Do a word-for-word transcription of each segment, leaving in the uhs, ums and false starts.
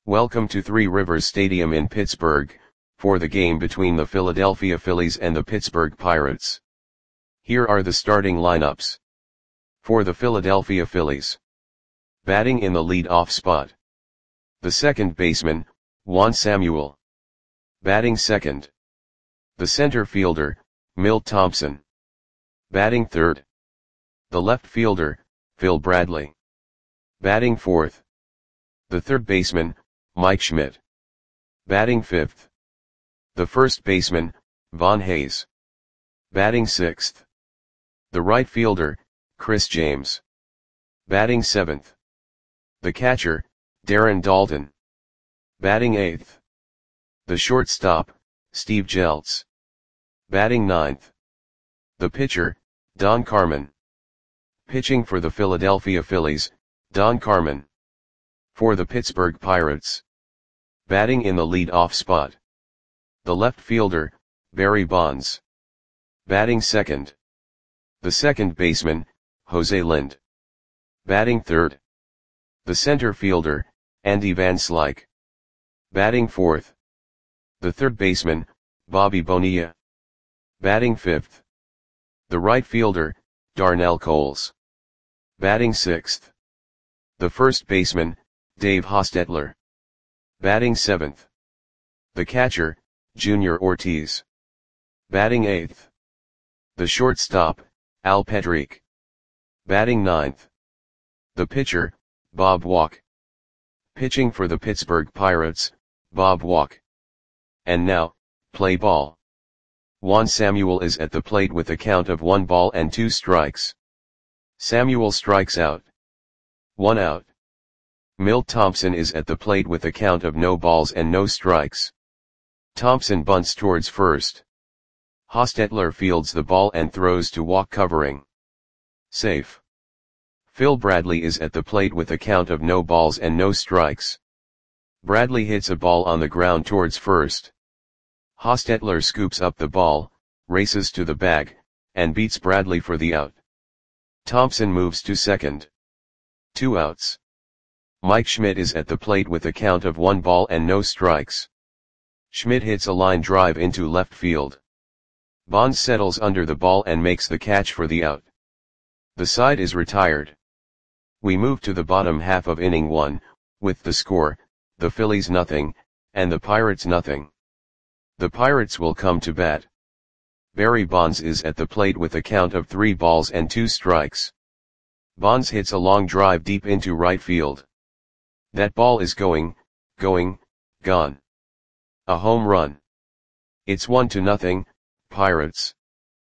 Welcome to Three Rivers Stadium in Pittsburgh, for the game between the Philadelphia Phillies and the Pittsburgh Pirates. Here are the starting lineups. For the Philadelphia Phillies. Batting in the lead-off spot. The second baseman, Juan Samuel. Batting second. The center fielder, Milt Thompson. Batting third. The left fielder, Phil Bradley. Batting fourth. The third baseman, Mike Schmidt. Batting fifth. The first baseman, Von Hayes. Batting sixth. The right fielder, Chris James. Batting seventh. The catcher, Darren Daulton. Batting eighth. The shortstop, Steve Jeltz. Batting ninth. The pitcher, Don Carmen. Pitching for the Philadelphia Phillies, Don Carmen. For the Pittsburgh Pirates. Batting in the lead-off spot. The left fielder, Barry Bonds. Batting second. The second baseman, Jose Lind. Batting third. The center fielder, Andy Van Slyke. Batting fourth. The third baseman, Bobby Bonilla. Batting fifth. The right fielder, Darnell Coles. Batting sixth. The first baseman, Dave Hostetler. Batting seventh. The catcher, Junior Ortiz. Batting eighth. The shortstop, Al Petrique. Batting ninth. The pitcher, Bob Walk. Pitching for the Pittsburgh Pirates, Bob Walk. And now, play ball. Juan Samuel is at the plate with a count of one ball and two strikes. Samuel strikes out. One out. Milt Thompson is at the plate with a count of no balls and no strikes. Thompson bunts towards first. Hostetler fields the ball and throws to Walk covering. Safe. Phil Bradley is at the plate with a count of no balls and no strikes. Bradley hits a ball on the ground towards first. Hostetler scoops up the ball, races to the bag, and beats Bradley for the out. Thompson moves to second. Two outs. Mike Schmidt is at the plate with a count of one ball and no strikes. Schmidt hits a line drive into left field. Bonds settles under the ball and makes the catch for the out. The side is retired. We move to the bottom half of inning one, with the score, the Phillies nothing, and the Pirates nothing. The Pirates will come to bat. Barry Bonds is at the plate with a count of three balls and two strikes. Bonds hits a long drive deep into right field. That ball is going, going, gone. A home run. It's one to nothing, Pirates.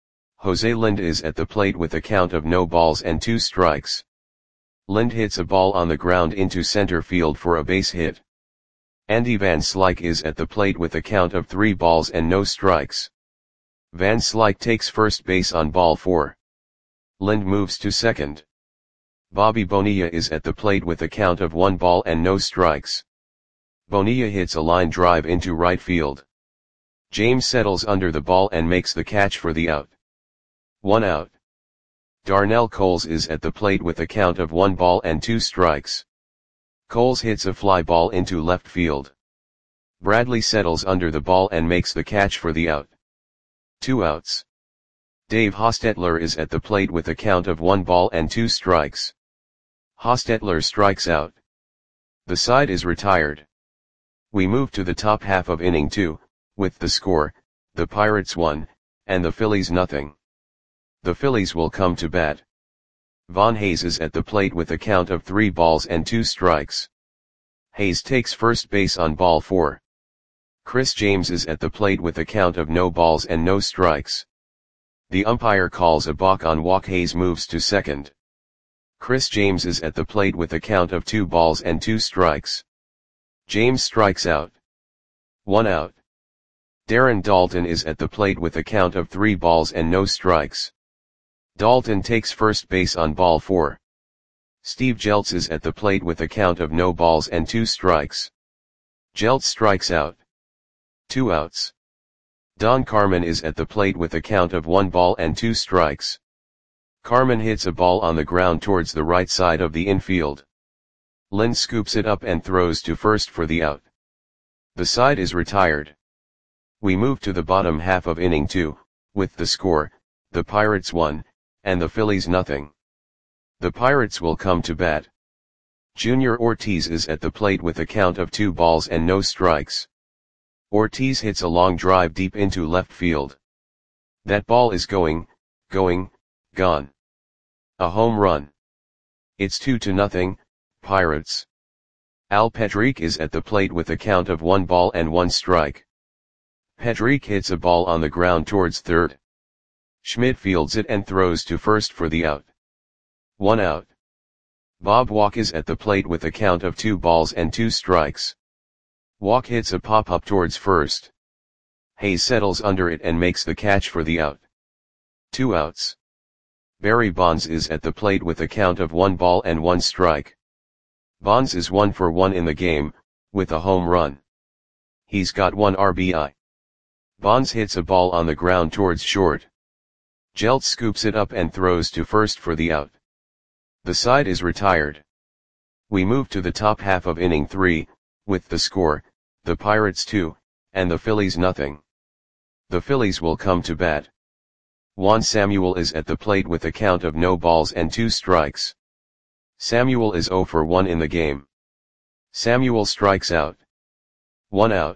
Jose Lind is at the plate with a count of no balls and two strikes. Lind hits a ball on the ground into center field for a base hit. Andy Van Slyke is at the plate with a count of three balls and no strikes. Van Slyke takes first base on ball four. Lind moves to second. Bobby Bonilla is at the plate with a count of one ball and no strikes. Bonilla hits a line drive into right field. James settles under the ball and makes the catch for the out. One out. Darnell Coles is at the plate with a count of one ball and two strikes. Coles hits a fly ball into left field. Bradley settles under the ball and makes the catch for the out. Two outs. Dave Hostetler is at the plate with a count of one ball and two strikes. Hostetler strikes out. The side is retired. We move to the top half of inning two, with the score, the Pirates one, and the Phillies nothing. The Phillies will come to bat. Von Hayes is at the plate with a count of three balls and two strikes. Hayes takes first base on ball four. Chris James is at the plate with a count of no balls and no strikes. The umpire calls a balk on Walk. Hayes moves to second. Chris James is at the plate with a count of two balls and two strikes. James strikes out. One out. Darren Daulton is at the plate with a count of three balls and no strikes. Daulton takes first base on ball four. Steve Jeltz is at the plate with a count of no balls and two strikes. Jeltz strikes out. Two outs. Don Carmen is at the plate with a count of one ball and two strikes. Carmen hits a ball on the ground towards the right side of the infield. Lind scoops it up and throws to first for the out. The side is retired. We move to the bottom half of inning two, with the score, the Pirates one, and the Phillies nothing. The Pirates will come to bat. Junior Ortiz is at the plate with a count of two balls and no strikes. Ortiz hits a long drive deep into left field. That ball is going, going, gone. A home run. It's two to nothing, Pirates. Al Pedrique is at the plate with a count of one ball and one strike. Pedrique hits a ball on the ground towards third. Schmidt fields it and throws to first for the out. One out. Bob Walk is at the plate with a count of two balls and two strikes. Walk hits a pop-up towards first. Hayes settles under it and makes the catch for the out. Two outs. Barry Bonds is at the plate with a count of one ball and one strike. Bonds is one for one in the game, with a home run. He's got one R B I. Bonds hits a ball on the ground towards short. Jeltz scoops it up and throws to first for the out. The side is retired. We move to the top half of inning three, with the score, the Pirates two, and the Phillies nothing. The Phillies will come to bat. Juan Samuel is at the plate with a count of no balls and two strikes. Samuel is zero for one in the game. Samuel strikes out. One out.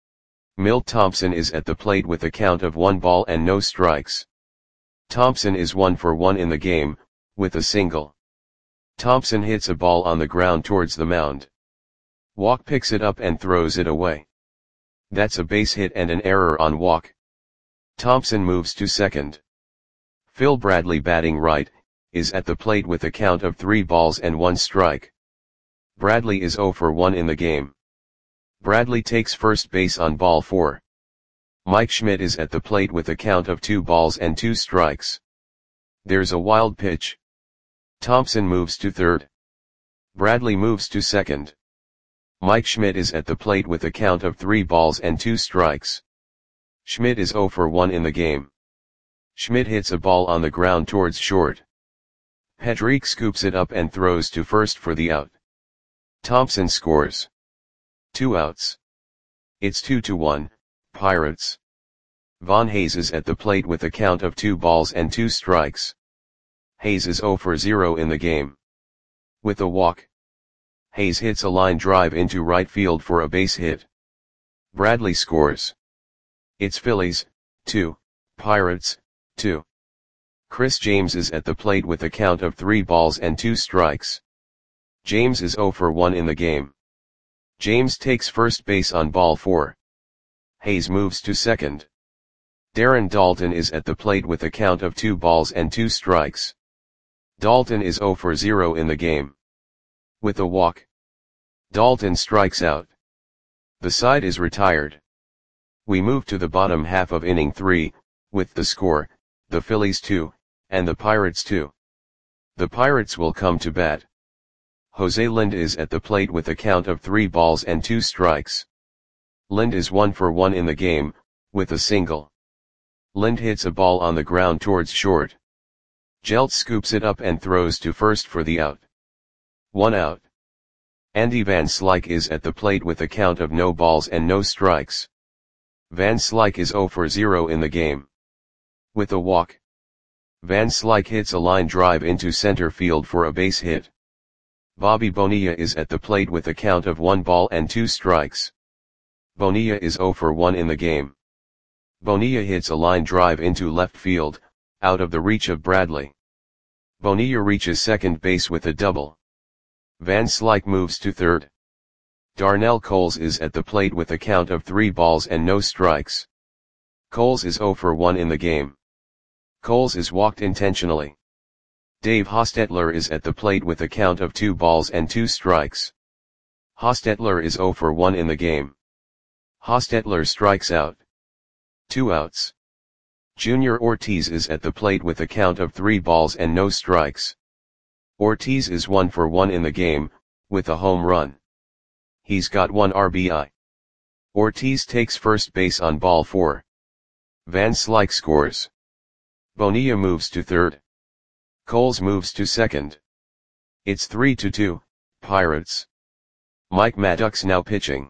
Milt Thompson is at the plate with a count of one ball and no strikes. Thompson is one for one in the game, with a single. Thompson hits a ball on the ground towards the mound. Walk picks it up and throws it away. That's a base hit and an error on Walk. Thompson moves to second. Phil Bradley, batting right, is at the plate with a count of three balls and one strike. Bradley is zero for one in the game. Bradley takes first base on ball four. Mike Schmidt is at the plate with a count of two balls and two strikes. There's a wild pitch. Thompson moves to third. Bradley moves to second. Mike Schmidt is at the plate with a count of three balls and two strikes. Schmidt is zero for one in the game. Schmidt hits a ball on the ground towards short. Pedrique scoops it up and throws to first for the out. Thompson scores. Two outs. It's two to one, Pirates. Von Hayes is at the plate with a count of two balls and two strikes. Hayes is zero for zero in the game. With a walk. Hayes hits a line drive into right field for a base hit. Bradley scores. It's Phillies, two, Pirates, two. Chris James is at the plate with a count of three balls and two strikes. James is zero for one in the game. James takes first base on ball four. Hayes moves to second. Darren Daulton is at the plate with a count of two balls and two strikes. Daulton is zero for zero in the game. With a walk. Daulton strikes out. The side is retired. We move to the bottom half of inning three, with the score, the Phillies two, and the Pirates two. The Pirates will come to bat. Jose Lind is at the plate with a count of three balls and two strikes. Lind is one for one in the game, with a single. Lind hits a ball on the ground towards short. Jeltz scoops it up and throws to first for the out. One out. Andy Van Slyke is at the plate with a count of no balls and no strikes. Van Slyke is zero for zero in the game. With a walk. Van Slyke hits a line drive into center field for a base hit. Bobby Bonilla is at the plate with a count of one ball and two strikes. Bonilla is zero for one in the game. Bonilla hits a line drive into left field, out of the reach of Bradley. Bonilla reaches second base with a double. Van Slyke moves to third. Darnell Coles is at the plate with a count of three balls and no strikes. Coles is zero for one in the game. Coles is walked intentionally. Dave Hostetler is at the plate with a count of two balls and two strikes. Hostetler is zero for one in the game. Hostetler strikes out. Two outs. Junior Ortiz is at the plate with a count of three balls and no strikes. Ortiz is one for one in the game, with a home run. He's got one R B I. Ortiz takes first base on ball four. Van Slyke scores. Bonilla moves to third. Coles moves to second. It's three to two, Pirates. Mike Maddox now pitching.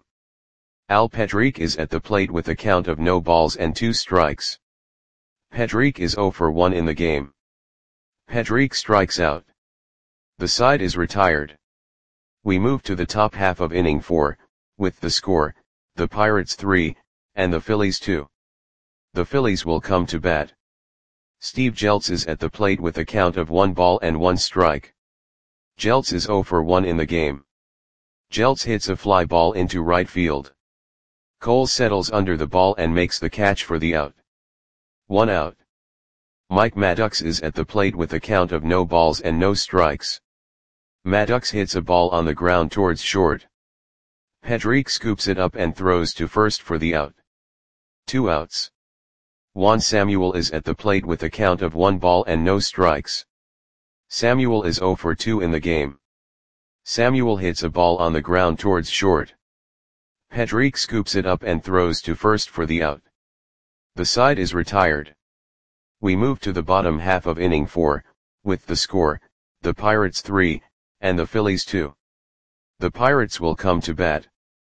Al Pedrique is at the plate with a count of no balls and two strikes. Pedrique is zero for one in the game. Pedrique strikes out. The side is retired. We move to the top half of inning four, with the score, the Pirates three, and the Phillies two. The Phillies will come to bat. Steve Jeltz is at the plate with a count of one ball and one strike. Jeltz is zero for one in the game. Jeltz hits a fly ball into right field. Cole settles under the ball and makes the catch for the out. One out. Mike Maddox is at the plate with a count of no balls and no strikes. Maddox hits a ball on the ground towards short. Pedrique scoops it up and throws to first for the out. Two outs. Juan Samuel is at the plate with a count of one ball and no strikes. Samuel is zero for two in the game. Samuel hits a ball on the ground towards short. Pedrique scoops it up and throws to first for the out. The side is retired. We move to the bottom half of inning four, with the score, the Pirates three, and the Phillies two. The Pirates will come to bat.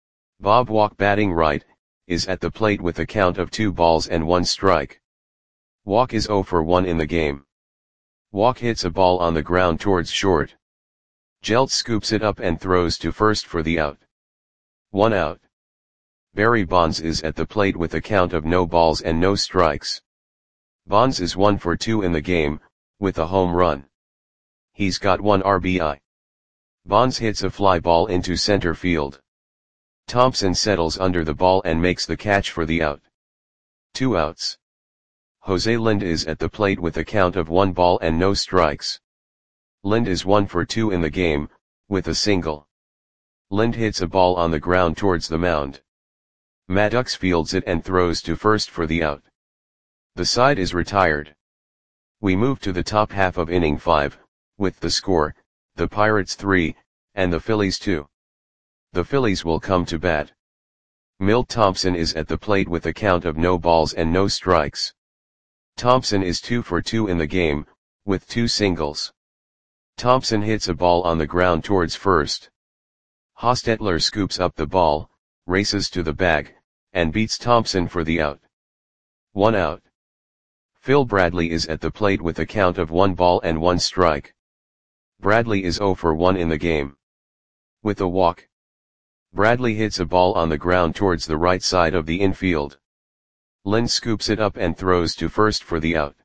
Bob Walk, batting right, is at the plate with a count of two balls and one strike. Walk is zero for one in the game. Walk hits a ball on the ground towards short. Jeltz scoops it up and throws to first for the out. One out. Barry Bonds is at the plate with a count of no balls and no strikes. Bonds is one for two in the game, with a home run. He's got one R B I. Bonds hits a fly ball into center field. Thompson settles under the ball and makes the catch for the out. Two outs. Jose Lind is at the plate with a count of one ball and no strikes. Lind is one for two in the game, with a single. Lind hits a ball on the ground towards the mound. Maddox fields it and throws to first for the out. The side is retired. We move to the top half of inning five, with the score, the Pirates three, and the Phillies two. The Phillies will come to bat. Milt Thompson is at the plate with a count of no balls and no strikes. Thompson is two for two in the game, with two singles. Thompson hits a ball on the ground towards first. Hostetler scoops up the ball, races to the bag, and beats Thompson for the out. One out. Phil Bradley is at the plate with a count of one ball and one strike. Bradley is zero for one in the game. With a walk. Bradley hits a ball on the ground towards the right side of the infield. Lind scoops it up and throws to first for the out.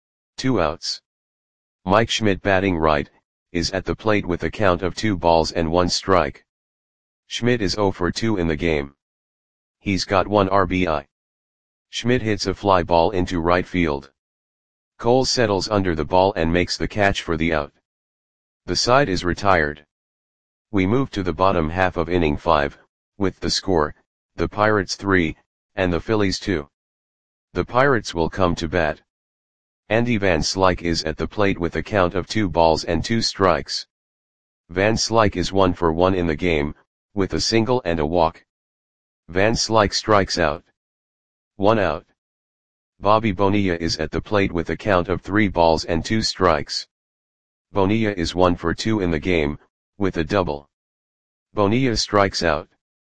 Two outs. Mike Schmidt, batting right, is at the plate with a count of two balls and one strike. Schmidt is zero for two in the game. He's got one R B I. Schmidt hits a fly ball into right field. Cole settles under the ball and makes the catch for the out. The side is retired. We move to the bottom half of inning five, with the score, the Pirates three, and the Phillies two. The Pirates will come to bat. Andy Van Slyke is at the plate with a count of two balls and two strikes. Van Slyke is one for one in the game, with a single and a walk. Van Slyke strikes out. One out. Bobby Bonilla is at the plate with a count of three balls and two strikes. Bonilla is one for two in the game, with a double. Bonilla strikes out.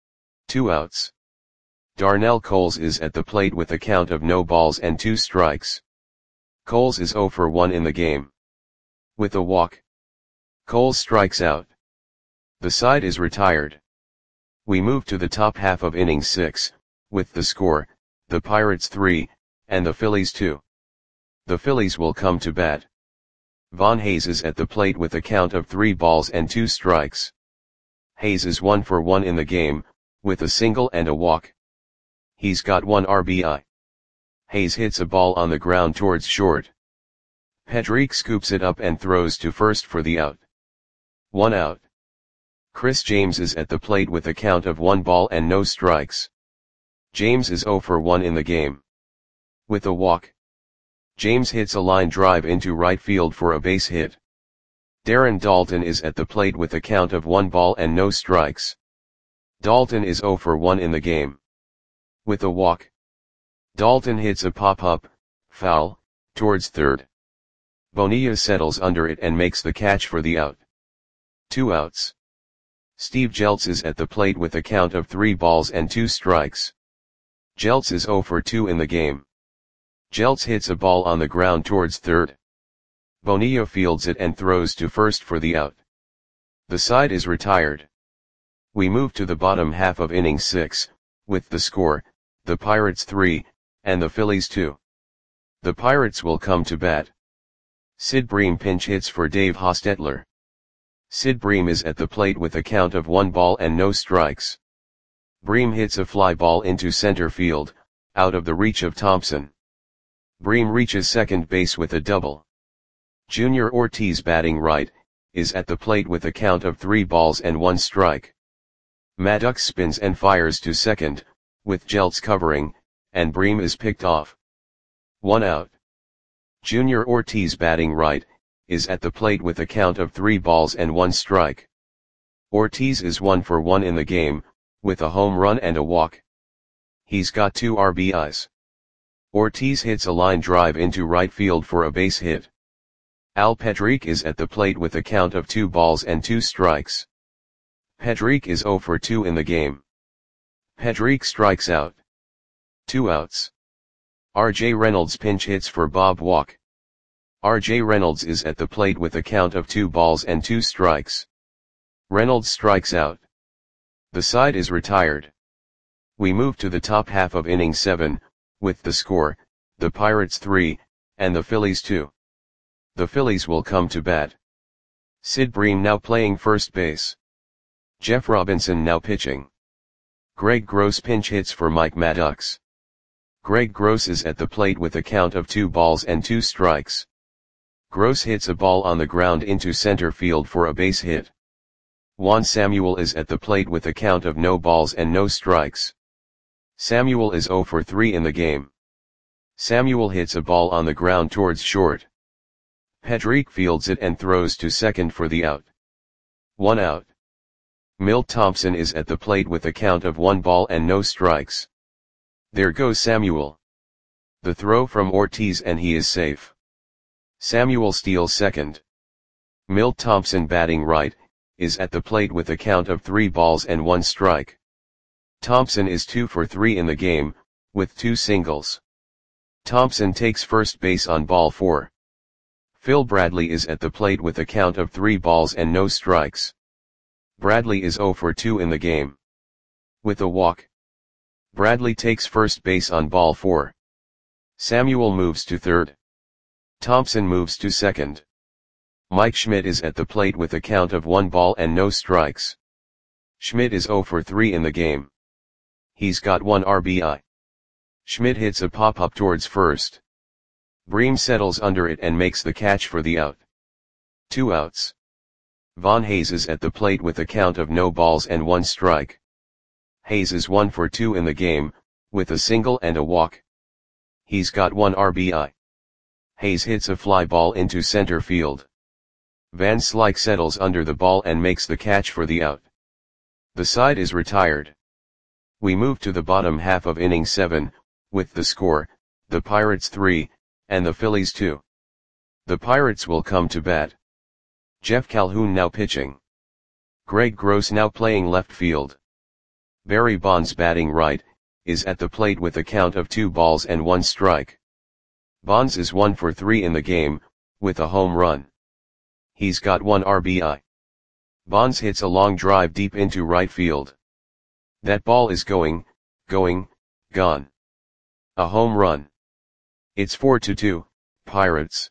Two outs. Darnell Coles is at the plate with a count of no balls and two strikes. Coles is zero for one in the game. With a walk. Coles strikes out. The side is retired. We move to the top half of inning six, with the score, the Pirates three, and the Phillies two. The Phillies will come to bat. Von Hayes is at the plate with a count of three balls and two strikes. Hayes is one for one in the game, with a single and a walk. He's got one R B I. Hayes hits a ball on the ground towards short. Pedrique scoops it up and throws to first for the out. One out. Chris James is at the plate with a count of one ball and no strikes. James is zero for one in the game. With a walk. James hits a line drive into right field for a base hit. Darren Daulton is at the plate with a count of one ball and no strikes. Daulton is zero for one in the game. With a walk. Daulton hits a pop-up, foul, towards third. Bonilla settles under it and makes the catch for the out. Two outs. Steve Jeltz is at the plate with a count of three balls and two strikes. Jeltz is zero for two in the game. Jeltz hits a ball on the ground towards third. Bonilla fields it and throws to first for the out. The side is retired. We move to the bottom half of inning six, with the score, the Pirates three, and the Phillies two. The Pirates will come to bat. Sid Bream pinch hits for Dave Hostetler. Sid Bream is at the plate with a count of one ball and no strikes. Bream hits a fly ball into center field, out of the reach of Thompson. Bream reaches second base with a double. Junior Ortiz, batting right, is at the plate with a count of three balls and one strike. Maddox spins and fires to second, with Jeltz covering, and Bream is picked off. One out. Junior Ortiz, batting right, is at the plate with a count of three balls and one strike. Ortiz is one for one in the game, with a home run and a walk. He's got two R B Is. Ortiz hits a line drive into right field for a base hit. Al Pedrique is at the plate with a count of two balls and two strikes. Pedrique is zero for two in the game. Pedrique strikes out. Two outs. R J Reynolds pinch hits for Bob Walk. R J Reynolds is at the plate with a count of two balls and two strikes. Reynolds strikes out. The side is retired. We move to the top half of inning seven, with the score, the Pirates three, and the Phillies two. The Phillies will come to bat. Sid Bream now playing first base. Jeff Robinson now pitching. Greg Gross pinch hits for Mike Maddox. Greg Gross is at the plate with a count of two balls and two strikes. Gross hits a ball on the ground into center field for a base hit. Juan Samuel is at the plate with a count of no balls and no strikes. Samuel is zero for three in the game. Samuel hits a ball on the ground towards short. Pedrique fields it and throws to second for the out. One out. Milt Thompson is at the plate with a count of one ball and no strikes. There goes Samuel. The throw from Ortiz and he is safe. Samuel steals second. Milt Thompson, batting right, is at the plate with a count of three balls and one strike. Thompson is two for three in the game, with two singles. Thompson takes first base on ball four. Phil Bradley is at the plate with a count of three balls and no strikes. Bradley is zero for two in the game. With a walk. Bradley takes first base on ball four. Samuel moves to third. Thompson moves to second. Mike Schmidt is at the plate with a count of one ball and no strikes. Schmidt is zero for three in the game. He's got one R B I. Schmidt hits a pop-up towards first. Bream settles under it and makes the catch for the out. Two outs. Von Hayes is at the plate with a count of no balls and one strike. Hayes is one for two in the game, with a single and a walk. He's got one R B I. Hayes hits a fly ball into center field. Van Slyke settles under the ball and makes the catch for the out. The side is retired. We move to the bottom half of inning seven, with the score, the Pirates three, and the Phillies two. The Pirates will come to bat. Jeff Calhoun now pitching. Greg Gross now playing left field. Barry Bonds, batting right, is at the plate with a count of two balls and one strike. Bonds is one for three in the game, with a home run. He's got one R B I. Bonds hits a long drive deep into right field. That ball is going, going, gone. A home run. It's four to two, Pirates.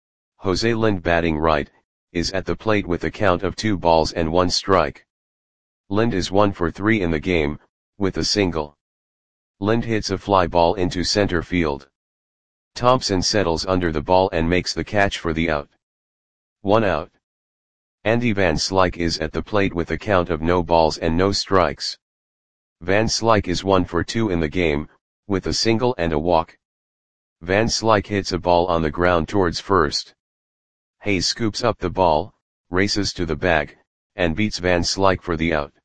Jose Lind, batting right, is at the plate with a count of two balls and one strike. Lind is one for three in the game, with a single. Lind hits a fly ball into center field. Thompson settles under the ball and makes the catch for the out. One out. Andy Van Slyke is at the plate with a count of no balls and no strikes. Van Slyke is one for two in the game, with a single and a walk. Van Slyke hits a ball on the ground towards first. Hayes scoops up the ball, races to the bag, and beats Van Slyke for the out.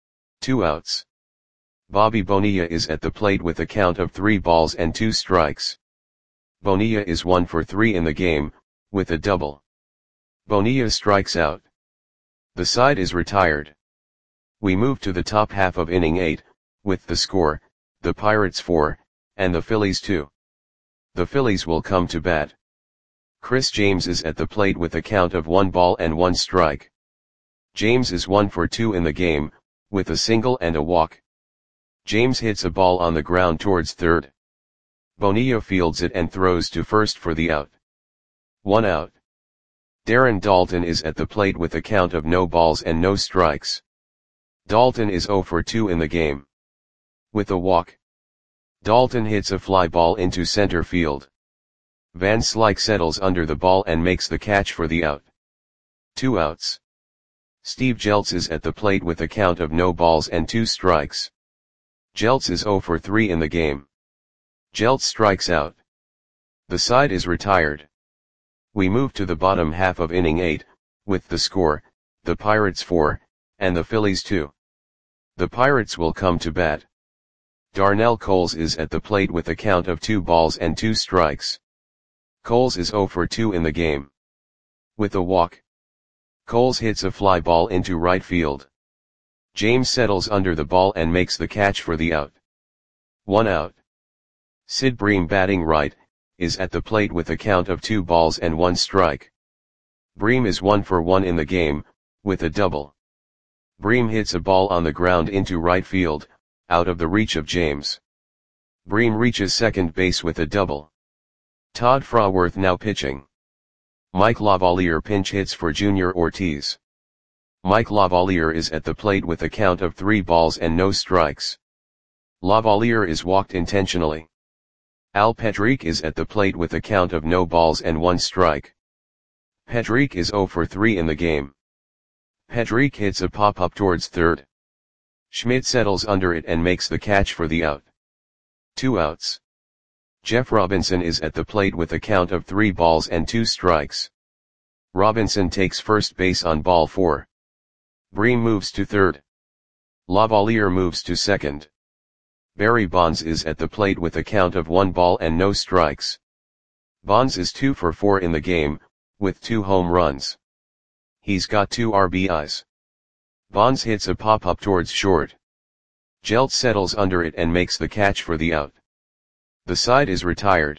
Two outs. Bobby Bonilla is at the plate with a count of three balls and two strikes. Bonilla is one for three in the game, with a double. Bonilla strikes out. The side is retired. We move to the top half of inning eight, with the score, the Pirates four, and the Phillies two. The Phillies will come to bat. Chris James is at the plate with a count of one ball and one strike. James is one for two in the game, with a single and a walk. James hits a ball on the ground towards third. Bonilla fields it and throws to first for the out. One out. Darren Daulton is at the plate with a count of no balls and no strikes. Daulton is zero for two in the game. With a walk. Daulton hits a fly ball into center field. Van Slyke settles under the ball and makes the catch for the out. Two outs. Steve Jeltz is at the plate with a count of no balls and two strikes. Jeltz is zero for three in the game. Jeltz strikes out. The side is retired. We move to the bottom half of inning eight, with the score, the Pirates four, and the Phillies two. The Pirates will come to bat. Darnell Coles is at the plate with a count of two balls and two strikes. Coles is zero for two in the game. With a walk. Coles hits a fly ball into right field. James settles under the ball and makes the catch for the out. One out. Sid Bream, batting right, is at the plate with a count of two balls and one strike. Bream is one for one in the game, with a double. Bream hits a ball on the ground into right field, out of the reach of James. Bream reaches second base with a double. Todd Fraworth now pitching. Mike Lavalier pinch hits for Junior Ortiz. Mike Lavalier is at the plate with a count of three balls and no strikes. Lavalier is walked intentionally. Al Petrique is at the plate with a count of no balls and one strike. Petrique is zero for three in the game. Petrique hits a pop-up towards third. Schmidt settles under it and makes the catch for the out. Two outs. Jeff Robinson is at the plate with a count of three balls and two strikes. Robinson takes first base on ball four. Bream moves to third. Lavalier moves to second. Barry Bonds is at the plate with a count of one ball and no strikes. Bonds is two for four in the game, with two home runs. He's got two R B Is. Bonds hits a pop-up towards short. Jeltz settles under it and makes the catch for the out. The side is retired.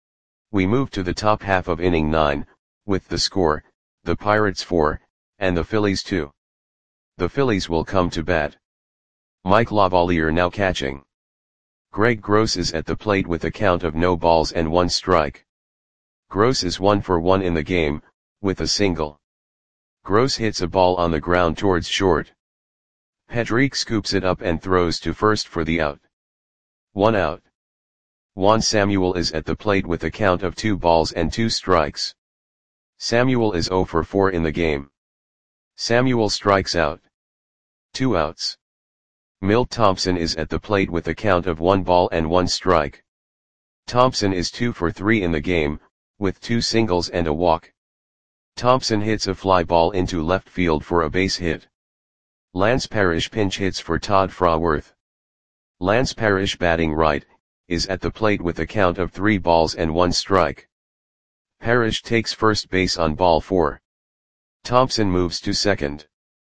We move to the top half of inning nine, with the score, the Pirates four, and the Phillies two. The Phillies will come to bat. Mike Lavalier now catching. Greg Gross is at the plate with a count of no balls and one strike. Gross is one for one in the game, with a single. Gross hits a ball on the ground towards short. Petrique scoops it up and throws to first for the out. One out. Juan Samuel is at the plate with a count of two balls and two strikes. Samuel is zero for four in the game. Samuel strikes out. Two outs. Milt Thompson is at the plate with a count of one ball and one strike. Thompson is two for three in the game, with two singles and a walk. Thompson hits a fly ball into left field for a base hit. Lance Parrish pinch hits for Todd Fraworth. Lance Parrish, batting right, is at the plate with a count of three balls and one strike. Parrish takes first base on ball four. Thompson moves to second.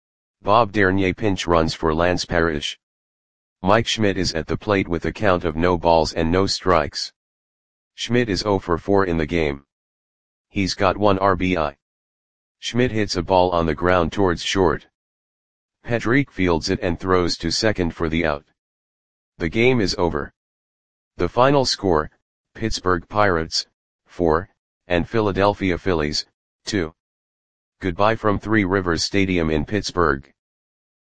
Bob Dernier pinch runs for Lance Parrish. Mike Schmidt is at the plate with a count of no balls and no strikes. Schmidt is zero for four in the game. He's got one R B I. Schmidt hits a ball on the ground towards short. Petrique fields it and throws to second for the out. The game is over. The final score, Pittsburgh Pirates, four, and Philadelphia Phillies, two. Goodbye from Three Rivers Stadium in Pittsburgh.